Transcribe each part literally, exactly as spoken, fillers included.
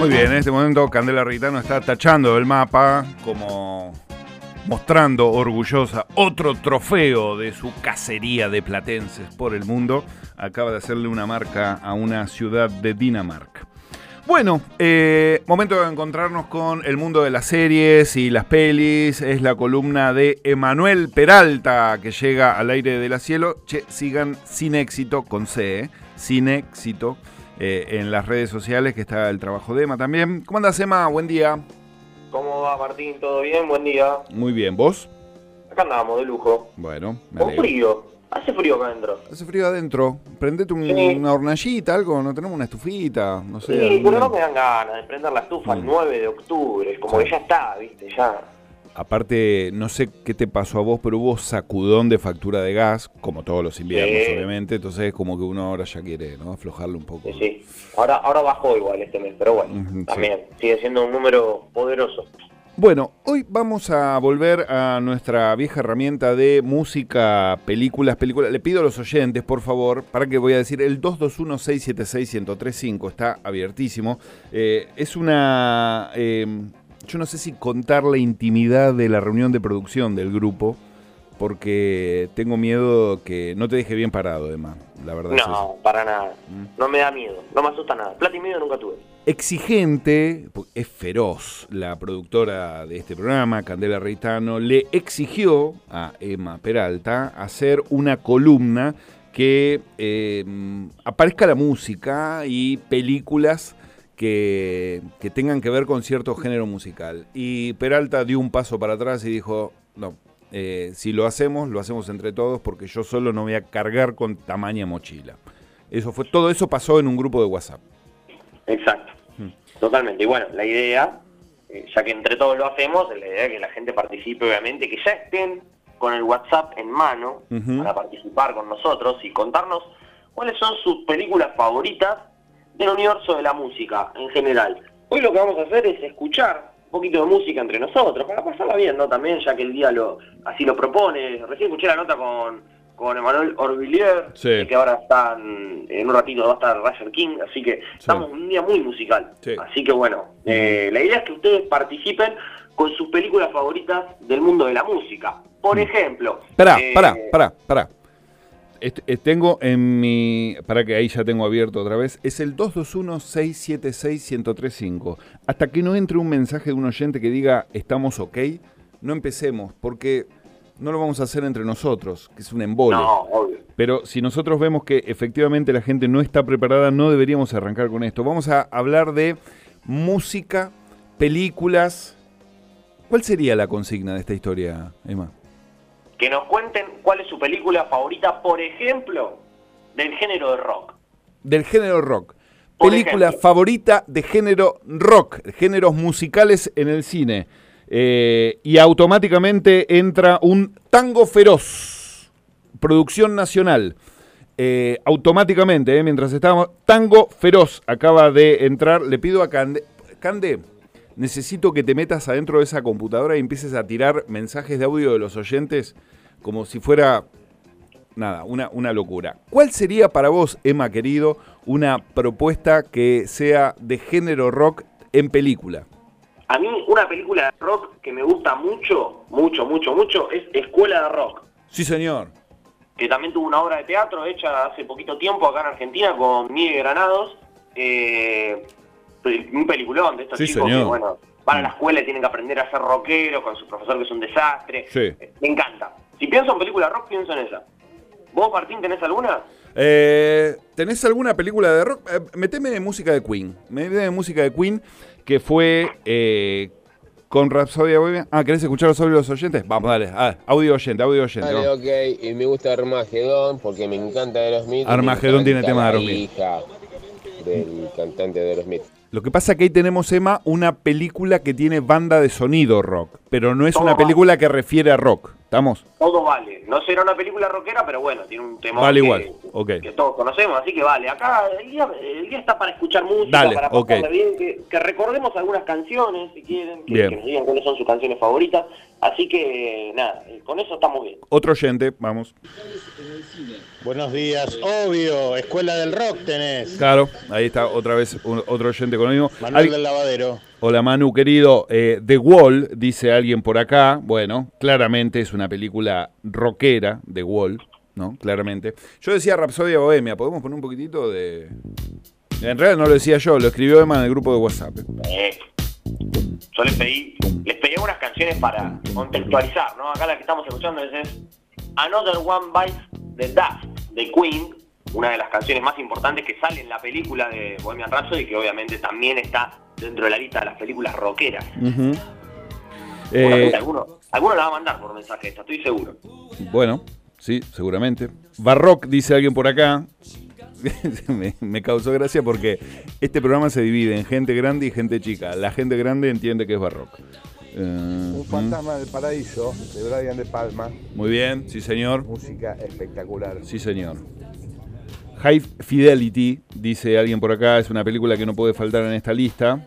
Muy bien, en este momento Candela Ritano está tachando el mapa como mostrando orgullosa otro trofeo de su cacería de platenses por el mundo. Acaba de hacerle una marca a una ciudad de Dinamarca. Bueno, eh, momento de encontrarnos con el mundo de las series y las pelis. Es la columna de Emanuel Peralta que llega al aire de la cielo. Che, sigan Sin Éxito con C, ¿eh? Sin Éxito eh, en las redes sociales, que está el trabajo de Emma también. ¿Cómo andas, Emma? Buen día. ¿Cómo va, Martín? ¿Todo bien? Buen día. Muy bien, ¿vos? Acá andamos, de lujo. Bueno, me Con alegro. frío. Hace frío acá adentro. Hace frío adentro. Prendete un, Sí. una hornallita, algo. ¿No tenemos una estufita? No sé. Sí, alguna- pero no me dan ganas de prender la estufa el Mm. nueve de octubre. Como Sí. que ya está, ¿viste? Ya. Aparte, no sé qué te pasó a vos, pero hubo sacudón de factura de gas, como todos los inviernos, Sí. obviamente. Entonces es como que uno ahora ya quiere, ¿no? Aflojarle un poco. Sí, sí. Ahora, ahora bajó igual este mes, pero bueno, Ujú, sí. también sigue siendo un número poderoso. Bueno, hoy vamos a volver a nuestra vieja herramienta de música, películas, películas. Le pido a los oyentes, por favor, para que voy a decir, el dos dos uno, seis siete seis, uno cero tres cinco está abiertísimo. Eh, es una... eh, yo no sé si contar la intimidad de la reunión de producción del grupo, porque tengo miedo que no te deje bien parado, Emma. La verdad es eso. No, para nada. Mm. No me da miedo, no me asusta nada. Plata y medio nunca tuve. Exigente, es feroz la productora de este programa, Candela Ritano, le exigió a Emma Peralta hacer una columna que eh, aparezca la música y películas que, que tengan que ver con cierto género musical. Y Peralta dio un paso para atrás y dijo, no, eh, si lo hacemos, lo hacemos entre todos porque yo solo no voy a cargar con tamaña mochila. Eso fue, todo eso pasó en un grupo de WhatsApp. Exacto. Totalmente. Y bueno, la idea, eh, ya que entre todos lo hacemos, la idea es que la gente participe, obviamente, que ya estén con el WhatsApp en mano Ujú. para participar con nosotros y contarnos cuáles son sus películas favoritas del universo de la música en general. Hoy lo que vamos a hacer es escuchar un poquito de música entre nosotros, para pasarla bien, ¿no? También, ya que el día lo así lo propone. Recién escuché la nota con... con Emanuel Orvillier, Sí. eh, que ahora están, en un ratito va a estar Roger King, así que estamos en un día muy musical. Sí. Así que bueno, eh, la idea es que ustedes participen con sus películas favoritas del mundo de la música. Por ejemplo... Pará, eh, pará, pará, pará. Est- eh, tengo en mi... Para que ahí ya tengo abierto otra vez. Es el dos dos uno, seis siete seis, uno cero tres cinco. Hasta que no entre un mensaje de un oyente que diga estamos ok, no empecemos, porque no lo vamos a hacer entre nosotros, que es un embole. No, obvio. Pero si nosotros vemos que efectivamente la gente no está preparada, no deberíamos arrancar con esto. Vamos a hablar de música, películas. ¿Cuál sería la consigna de esta historia, Emma? Que nos cuenten cuál es su película favorita, por ejemplo, del género de rock. Del género rock. Por Película ejemplo. favorita de género rock, géneros musicales en el cine. Eh, y automáticamente entra un Tango Feroz, producción nacional. Eh, automáticamente, eh, mientras estábamos, Tango Feroz acaba de entrar. Le pido a Cande, Cande, necesito que te metas adentro de esa computadora y empieces a tirar mensajes de audio de los oyentes como si fuera, nada, una, una locura. ¿Cuál sería para vos, Emma, querido, una propuesta que sea de género rock en película? A mí una película de rock que me gusta mucho, mucho, mucho, mucho, es Escuela de Rock. Sí, señor. Que también tuvo una obra de teatro hecha hace poquito tiempo acá en Argentina con Miguel Granados. Eh, un peliculón de estos Sí, chicos señor. que, bueno, van a la escuela y tienen que aprender a ser rockeros con su profesor que es un desastre. Sí. Eh, Me encanta. Si pienso en película rock, pienso en esa. ¿Vos, Martín, tenés alguna? Eh, ¿Tenés alguna película de rock? Eh, meteme música de Queen. Meteme música de Queen que fue eh, con Rapsodia Bohemia. Ah, ¿querés escuchar los audios de los oyentes? Vamos, dale. Ah, audio oyente, audio oyente. Vale, vamos. ok, y me gusta Armagedón porque me encanta Aerosmith. y Armagedón me tiene encanta tema de la Aerosmith. hija del cantante de Aerosmith. Lo que pasa es que ahí tenemos, Emma, una película que tiene banda de sonido rock, pero no es Todo una vale. película que refiere a rock. ¿Estamos? Todo vale. No será una película rockera, pero bueno, tiene un tema Vale que, igual, ok. que todos conocemos, así que vale. Acá el día, el día está para escuchar música, Dale, para ok. pasarla bien, que, que recordemos algunas canciones, si quieren, que, Bien. que nos digan cuáles son sus canciones favoritas. Así que, nada, con eso estamos bien. Otro oyente, vamos. Buenos días, obvio, Escuela del Rock tenés. Claro, ahí está otra vez un, otro oyente con lo mismo. Manuel Al... del Lavadero. Hola Manu, querido. Eh, The Wall, dice alguien por acá. Bueno, claramente es una película rockera, The Wall, ¿no? Claramente. Yo decía Rapsodia Bohemia, ¿podemos poner un poquitito de...? En realidad no lo decía yo, lo escribió Emma en el grupo de WhatsApp. Eh, yo les pedí, les pedí unas canciones para contextualizar, ¿no? Acá la que estamos escuchando es Another One Bites the Dust, de Queen, una de las canciones más importantes que sale en la película de Bohemian Rhapsody, que obviamente también está dentro de la lista de las películas rockeras. Uh-huh. Eh, alguno, alguno la va a mandar por mensaje esta, estoy seguro. Bueno, sí, seguramente. Barrock, dice alguien por acá. me, me causó gracia porque este programa se divide en gente grande y gente chica. La gente grande entiende que es Barrock. Uh, Un fantasma del paraíso, de Brian De Palma. Muy bien, sí señor. Música espectacular. Sí señor. High Fidelity, dice alguien por acá, es una película que no puede faltar en esta lista.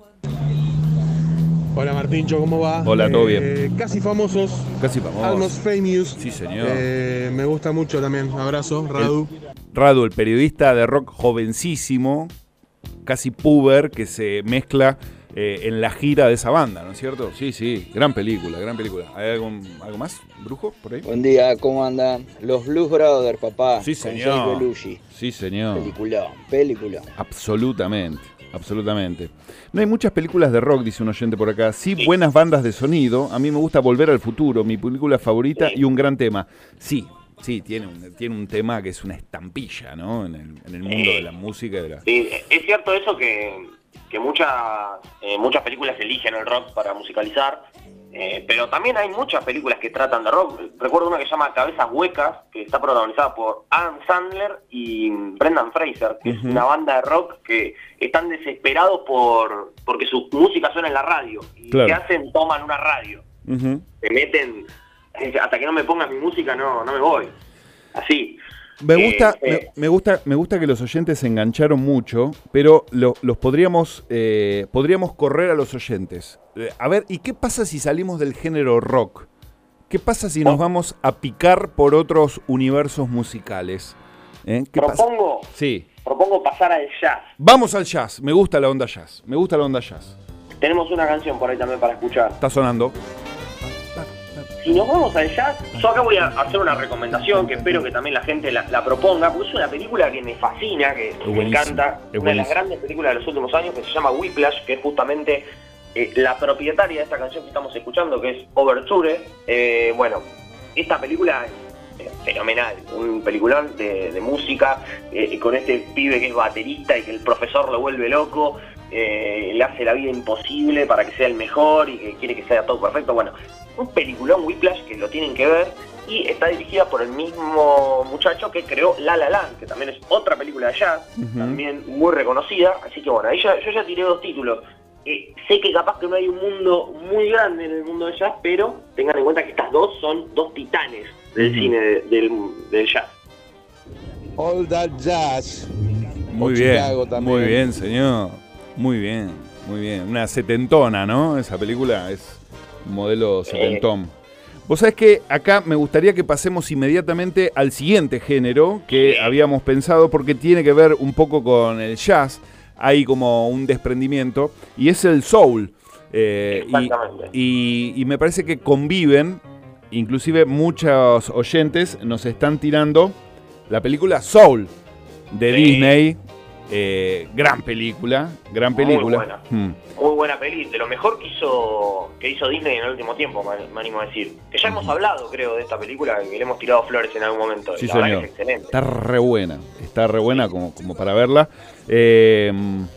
Hola Martíncho, ¿cómo va? Hola, todo bien. Eh, casi famosos. Casi famosos. Almost Famous. Sí señor. Eh, me gusta mucho también. Abrazo, Radu. El, Radu, el periodista de rock jovencísimo, casi puber, que se mezcla eh, en la gira de esa banda, ¿no es cierto? Sí, sí, gran película, gran película. ¿Hay algo, algo más, Brujo, por ahí? Buen día, ¿cómo andan? Los Blues Brothers, papá. Sí, con señor. Jake Belushi. Sí, señor. Película, película. Absolutamente, absolutamente. No hay muchas películas de rock, dice un oyente por acá. Sí, buenas bandas de sonido. A mí me gusta Volver al Futuro, mi película favorita y un gran tema. Sí, sí, tiene un, tiene un tema que es una estampilla, ¿no? En el, en el mundo Sí. de la música y de la... Sí, es cierto eso que, que muchas, eh, muchas películas eligen el rock para musicalizar, eh, pero también hay muchas películas que tratan de rock. Recuerdo una que se llama Cabezas Huecas, que está protagonizada por Adam Sandler y Brendan Fraser, que uh-huh. es una banda de rock que están desesperados por porque su música suena en la radio. Y claro. ¿qué hacen? Toman una radio. Uh-huh. Se meten, hasta que no me pongas mi música no, no me voy. Así. Me gusta, eh, eh. me, me gusta, me gusta que los oyentes se engancharon mucho, pero lo, los podríamos, eh, podríamos correr a los oyentes. Eh, a ver, ¿y qué pasa si salimos del género rock? ¿Qué pasa si nos vamos a picar por otros universos musicales? ¿Eh? ¿Qué propongo, pasa? Sí. propongo pasar al jazz. Vamos al jazz. Me gusta la onda jazz. Me gusta la onda jazz. Tenemos una canción por ahí también para escuchar. Está sonando. Si nos vamos al jazz, yo acá voy a hacer una recomendación que espero que también la gente la, la proponga, porque es una película que me fascina, que es me encanta, es una de las grandes películas de los últimos años, que se llama Whiplash, que es justamente eh, la propietaria de esta canción que estamos escuchando, que es Overture. Eh, bueno, esta película es eh, fenomenal, un peliculón de, de música, eh, con este pibe que es baterista y que el profesor lo vuelve loco, eh, le hace la vida imposible para que sea el mejor y que quiere que sea todo perfecto. Bueno, un peliculón Whiplash que lo tienen que ver, y está dirigida por el mismo muchacho que creó La La Land, que también es otra película de jazz, uh-huh. también muy reconocida. Así que bueno, ahí ya, yo ya tiré dos títulos. Eh, sé que capaz que no hay un mundo muy grande en el mundo del jazz, pero tengan en cuenta que estas dos son dos titanes del uh-huh. cine de, del, del jazz. All That Jazz. Muy bien, muy bien, señor. Muy bien, muy bien. Una setentona, ¿no? Esa película es modelo setentón. Vos sabés que acá me gustaría que pasemos inmediatamente al siguiente género que habíamos pensado, porque tiene que ver un poco con el jazz. Hay como un desprendimiento, y es el soul. Eh, Exactamente. Y, y, y me parece que conviven, inclusive muchos oyentes nos están tirando la película Soul de sí. Disney. Eh, gran película, gran película. Muy buena, hmm. muy buena peli, de lo mejor que hizo que hizo Disney en el último tiempo, me, me animo a decir. Que ya hemos hablado, creo, de esta película, que le hemos tirado flores en algún momento. Sí, la señor. verdad que es excelente. Está re buena, está re buena como, como para verla. Eh,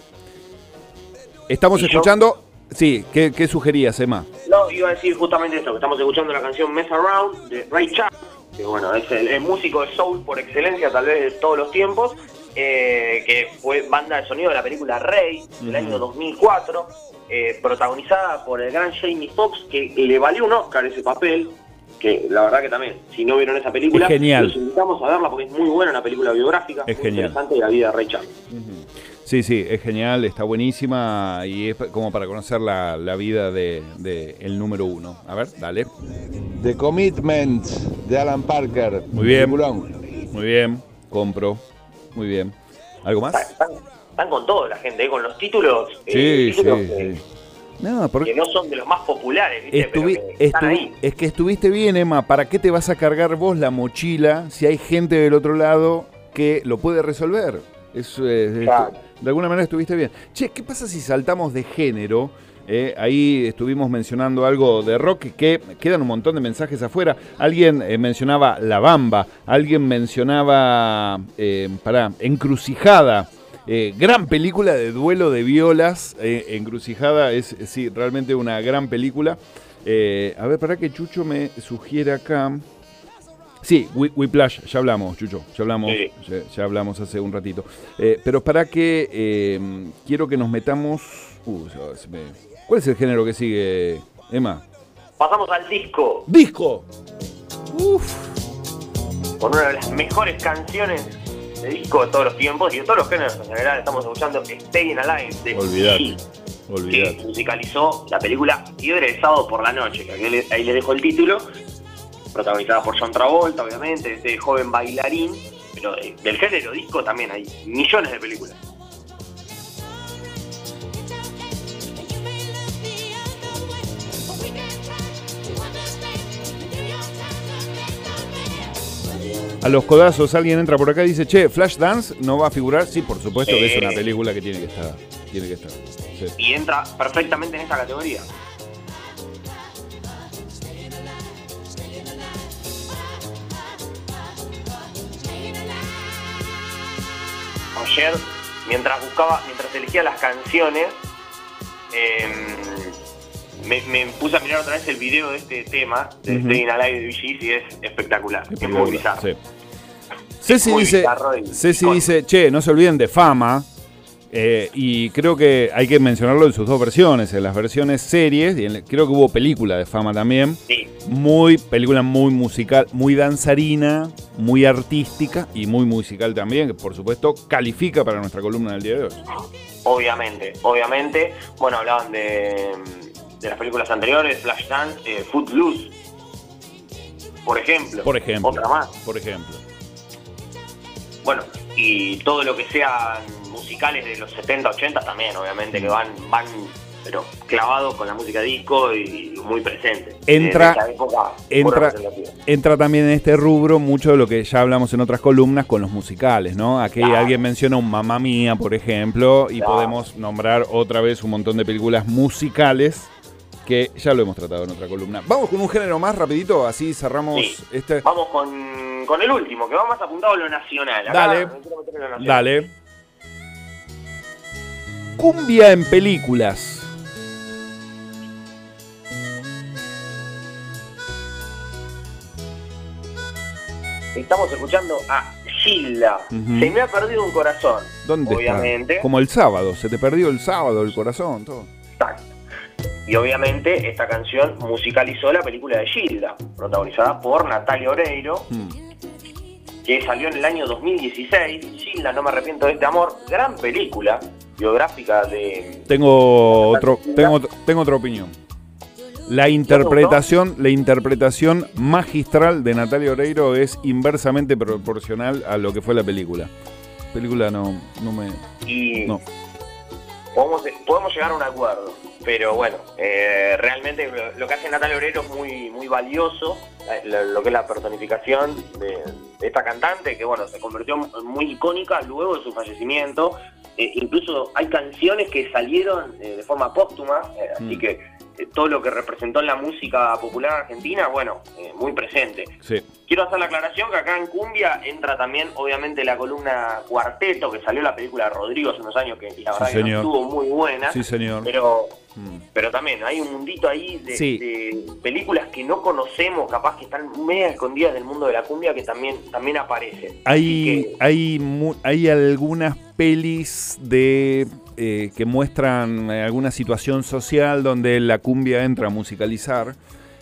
estamos y escuchando... Yo, sí, ¿qué, ¿qué sugerías, Emma? No, iba a decir justamente esto, que estamos escuchando la canción Mess Around de Ray Charles, que bueno, es el, el músico de soul por excelencia, tal vez de todos los tiempos. Eh, que fue banda de sonido de la película Ray del uh-huh. año dos mil cuatro, eh, protagonizada por el gran Jamie Foxx, que le valió un Oscar ese papel, que la verdad que también, si no vieron esa película, es genial. Los invitamos a verla porque es muy buena, una película biográfica, es muy genial. Interesante de la vida de Ray Charles. Uh-huh. Sí, sí, es genial, está buenísima y es como para conocer la, la vida de, de el número uno. A ver, dale. The Commitment de Alan Parker. Muy bien. Peliculón. Muy bien, compro. Muy bien. ¿Algo más? Están, están con todo la gente, ¿eh? Con los títulos, Sí, eh, títulos sí, que, sí. No, porque que no son de los más populares, ¿viste? Estuvi- Pero que están estu- ahí. es que estuviste bien, Emma. ¿Para qué te vas a cargar vos la mochila si hay gente del otro lado que lo puede resolver? Eso es, es- Claro. de alguna manera estuviste bien. Che, ¿qué pasa si saltamos de género? Eh, ahí estuvimos mencionando algo de rock, que quedan un montón de mensajes afuera. Alguien eh, mencionaba La Bamba, alguien mencionaba, eh, pará, Encrucijada. Eh, gran película de duelo de violas. eh, Encrucijada es, es, sí, realmente una gran película. Eh, a ver, para que Chucho me sugiere acá. Sí, Whi- Whiplash, ya hablamos, Chucho, ya hablamos, Sí. ya, ya hablamos hace un ratito. Eh, pero para que eh, quiero que nos metamos. Uh, se- se me- ¿Cuál es el género que sigue, Emma? Pasamos al disco, ¡Disco! Uf. con una de las mejores canciones de disco de todos los tiempos y de todos los géneros en general. Estamos escuchando Staying Alive de Olvidate, Kiss, que olvidate. musicalizó la película Fiebre de Sábado por la Noche, que ahí le, ahí le dejo el título, protagonizada por John Travolta, obviamente, este joven bailarín, pero de- del género disco también hay millones de películas. A los codazos alguien entra por acá y dice, che, Flashdance no va a figurar. Sí, por supuesto que es Sí. una película que tiene que estar. Tiene que estar. Sí. Y entra perfectamente en esta categoría. Ayer, mientras buscaba, mientras elegía las canciones, eh, me, me puse a mirar otra vez el video de este tema, de Ujú. Staying Alive de Bee Gees, y es espectacular, es, Espectacular, muy bizarro. sí. Ceci muy dice, bizarro y Ceci icónico. dice, che, no se olviden de Fama. eh, y creo que hay que mencionarlo en sus dos versiones, en las versiones series, y en- creo que hubo película de Fama también. Sí, Muy, película muy musical, muy danzarina, muy artística y muy musical también, que por supuesto califica para nuestra columna del día de hoy. obviamente, obviamente. Bueno, hablaban de, de las películas anteriores, Flashdance, eh, Footloose, por ejemplo. Por ejemplo. Otra más. Por ejemplo. Bueno, y todo lo que sean musicales de los setenta, ochenta también, obviamente, que van, van pero clavados con la música disco y muy presentes. Entra- En esa época, entra- muy representativa. Entra también en este rubro mucho de lo que ya hablamos en otras columnas con los musicales, ¿no? Aquí Claro. alguien menciona un Mamma Mía, por ejemplo, y Claro. podemos nombrar otra vez un montón de películas musicales que ya lo hemos tratado en otra columna. Vamos con un género más rapidito, así cerramos Sí. este... Vamos con, con el último, que va más apuntado a lo nacional. Acá Dale. me quiero meter en lo nacional. Dale. Cumbia en películas. Estamos escuchando a Gilda. Ujú. Se me ha perdido un corazón. ¿Dónde obviamente. está? Como el sábado, se te perdió el sábado, el corazón, todo. Exacto. Y obviamente esta canción musicalizó la película de Gilda, protagonizada por Natalia Oreiro, Hmm. que salió en el año dos mil dieciséis. Gilda, no me arrepiento de este amor, gran película biográfica de... Tengo otro, tengo, tengo otra opinión. La interpretación, la interpretación magistral de Natalia Oreiro es inversamente proporcional a lo que fue la película. La película no, no me... Y No. podemos, podemos llegar a un acuerdo, pero bueno, eh, realmente lo, lo que hace Natalia Oreiro es muy, muy valioso, la- lo, lo que es la personificación de, de esta cantante, que bueno, se convirtió muy icónica luego de su fallecimiento. Eh, incluso hay canciones que salieron eh, de forma póstuma, eh, así Mm. que eh, todo lo que representó en la música popular argentina, bueno, eh, muy presente. Sí. Quiero hacer la aclaración que acá en Cumbia entra también, obviamente, la columna Cuarteto, que salió la película de Rodrigo hace unos años, que la verdad que no señor. estuvo muy buena, Sí, señor. pero Mm. pero también hay un mundito ahí de, Sí. de películas que no conocemos, capaz que están media escondidas del mundo de la cumbia, que también, también aparecen. Así Hay, que- hay, mu- hay algunas pelis de eh, que muestran eh, alguna situación social donde la cumbia entra a musicalizar.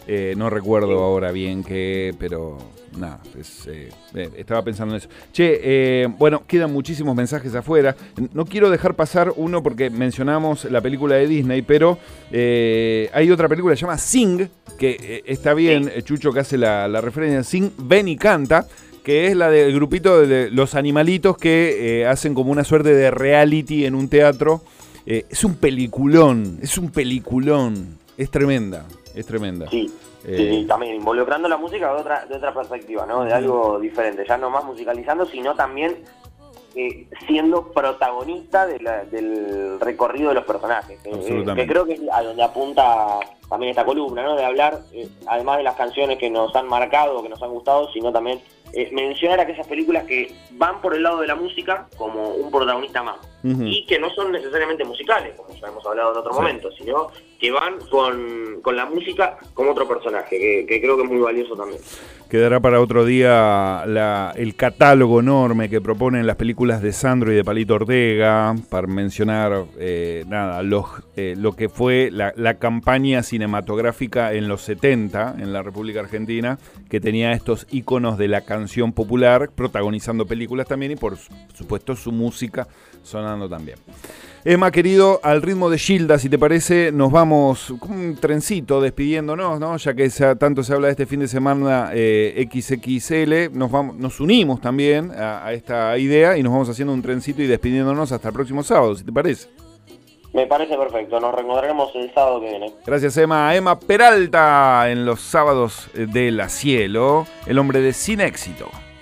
Eh, no recuerdo ahora bien qué, pero nada, pues, eh, eh, estaba pensando en eso. Che, eh, bueno, quedan muchísimos mensajes afuera. No quiero dejar pasar uno porque mencionamos la película de Disney, pero eh, hay otra película que se llama Sing, que eh, está bien, Chucho que hace la, la referencia, Sing, ven y canta, que es la del grupito de los animalitos que eh, hacen como una suerte de reality en un teatro. Eh, es un peliculón, es un peliculón, es tremenda. Es tremenda. Sí, eh, sí, sí, también involucrando la música de otra, de otra perspectiva, ¿no? De algo diferente, ya no más musicalizando, sino también eh, siendo protagonista de la, del recorrido de los personajes. Eh, que creo que es a donde apunta también esta columna, ¿no? De hablar, eh, además de las canciones que nos han marcado, que nos han gustado, sino también eh, mencionar aquellas películas que van por el lado de la música como un protagonista más. Uh-huh. Y que no son necesariamente musicales, como ya hemos hablado en otro sí. momento, sino que van con, con la música como otro personaje, que, que creo que es muy valioso también. Quedará para otro día la, el catálogo enorme que proponen las películas de Sandro y de Palito Ortega, para mencionar eh, nada los, eh, lo que fue la, la campaña cinematográfica en los setenta en la República Argentina, que tenía estos íconos de la canción popular protagonizando películas también y por supuesto su música sonando también. Emma, querido, al ritmo de Gilda, si te parece, nos vamos con un trencito despidiéndonos, ¿no? Ya que se, tanto se habla de este fin de semana eh, equis equis ele, nos, vamos, nos unimos también a, a esta idea y nos vamos haciendo un trencito y despidiéndonos hasta el próximo sábado, si te parece. Me parece perfecto, nos reencontraremos el sábado que viene. Gracias, Emma. Emma Peralta en los sábados de La Cielo, el hombre de Sin Éxito.